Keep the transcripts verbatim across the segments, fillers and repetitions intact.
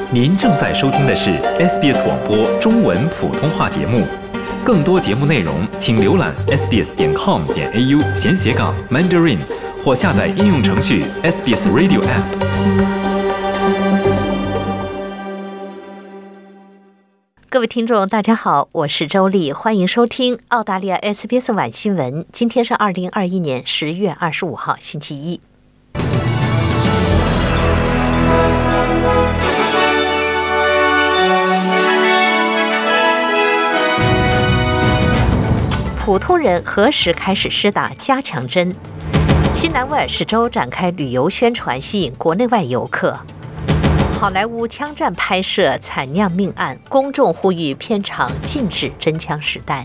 您正在收听的是 S B S 广播中文普通话节目。更多节目内容，请浏览 s b s 点 com 点 a u 闲斜杠 Mandarin， 或下载应用程序 S B S Radio App。 各位听众，大家好，我是周丽，欢迎收听澳大利亚 S B S 晚新闻。今天是二零二一年十月二十五号，星期一。普通人何时开始施打加强针？新南威尔士州展开旅游宣传，吸引国内外游客。好莱坞枪战拍摄惨酿命案，公众呼吁片场禁止真枪实弹。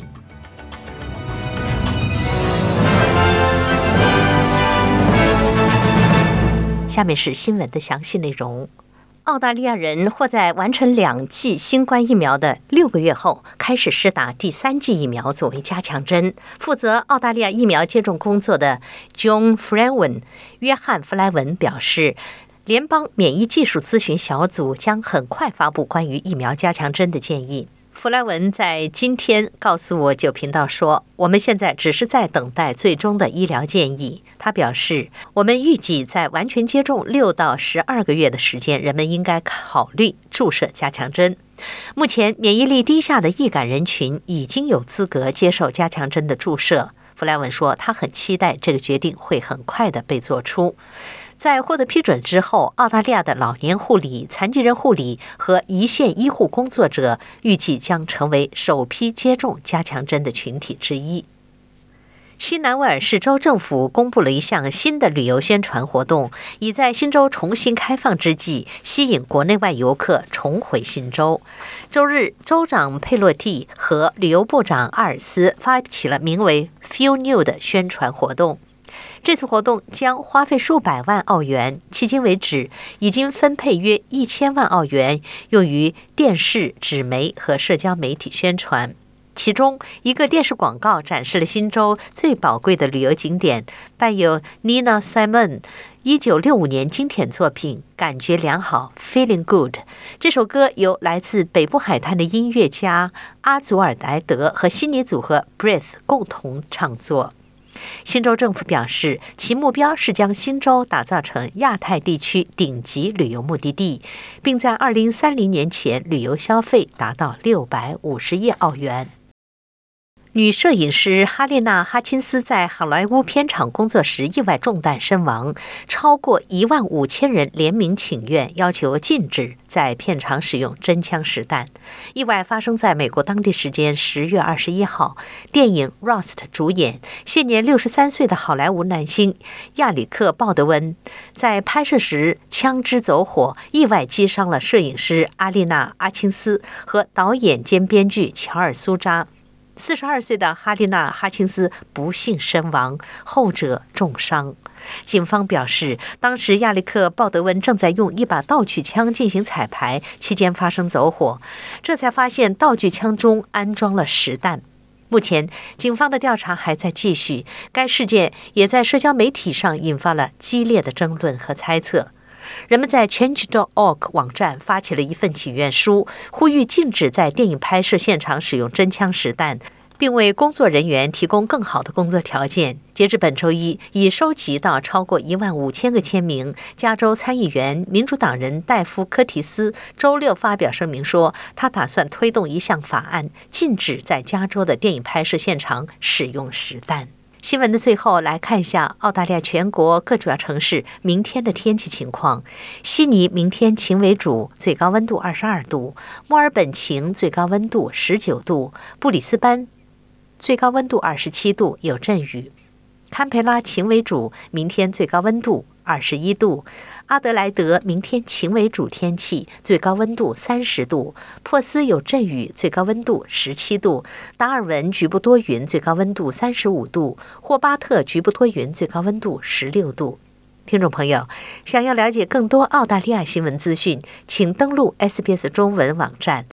下面是新闻的详细内容。澳大利亚人或在完成两剂新冠疫苗的六个月后，开始施打第三剂疫苗作为加强针。负责澳大利亚疫苗接种工作的 John Flynn 约翰·弗莱文表示，联邦免疫技术咨询小组将很快发布关于疫苗加强针的建议。弗莱文在今天告诉我九频道说，我们现在只是在等待最终的医疗建议。他表示，我们预计在完全接种六到十二个月的时间，人们应该考虑注射加强针。目前免疫力低下的易感人群已经有资格接受加强针的注射。弗莱文说，他很期待这个决定会很快的被做出。在获得批准之后，澳大利亚的老年护理、残疾人护理和一线医护工作者预计将成为首批接种加强针的群体之一。新南威尔士州政府公布了一项新的旅游宣传活动，以在新州重新开放之际，吸引国内外游客重回新州。周日，州长佩洛蒂和旅游部长阿尔斯发起了名为 Feel New 的宣传活动。这次活动将花费数百万澳元，迄今为止已经分配约一千万澳元用于电视、纸媒和社交媒体宣传。其中一个电视广告展示了新州最宝贵的旅游景点，伴有 Nina Simone 一九六五年经典作品《感觉良好》 Feeling Good。 这首歌由来自北部海滩的音乐家阿祖尔莱德和悉尼组合 Breath 共同创作。新州政府表示，其目标是将新州打造成亚太地区顶级旅游目的地，并在二零三零年前旅游消费达到六百五十亿澳元。女摄影师哈丽娜·哈钦斯在好莱坞片场工作时意外中弹身亡，超过一万五千人联名请愿，要求禁止在片场使用真枪实弹。意外发生在美国当地时间十月二十一号。电影《Rust》主演、现年六十三岁的好莱坞男星亚里克·鲍德温在拍摄时枪支走火，意外击伤了摄影师阿丽娜·阿钦斯和导演兼编剧乔尔·苏扎。四十二岁的哈丽娜·哈钦斯不幸身亡，后者重伤。警方表示，当时亚历克·鲍德温正在用一把道具枪进行彩排，期间发生走火，这才发现道具枪中安装了实弹。目前，警方的调查还在继续。该事件也在社交媒体上引发了激烈的争论和猜测。人们在 change dot org 网站发起了一份请愿书，呼吁禁止在电影拍摄现场使用真枪实弹，并为工作人员提供更好的工作条件。截至本周一，已收集到超过一万五千个签名。加州参议员民主党人戴夫·科提斯周六发表声明说，他打算推动一项法案，禁止在加州的电影拍摄现场使用实弹。新闻的最后，来看一下澳大利亚全国各主要城市明天的天气情况。悉尼明天晴为主，最高温度二十二度；墨尔本晴，最高温度十九度；布里斯班最高温度二十七度，有阵雨；堪培拉晴为主，明天最高温度二十一度；阿德莱德明天晴为主天气，最高温度三十度；珀斯有阵雨，最高温度十七度；达尔文局部多云，最高温度三十五度；霍巴特局部多云，最高温度十六度。听众朋友，想要了解更多澳大利亚新闻资讯，请登录 S B S 中文网站。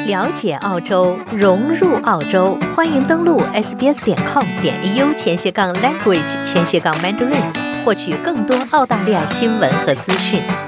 了解澳洲，融入澳洲，欢迎登录 s b s 点 com 点 a u 前斜杠 language 前斜杠 mandarin，获取更多澳大利亚新闻和资讯。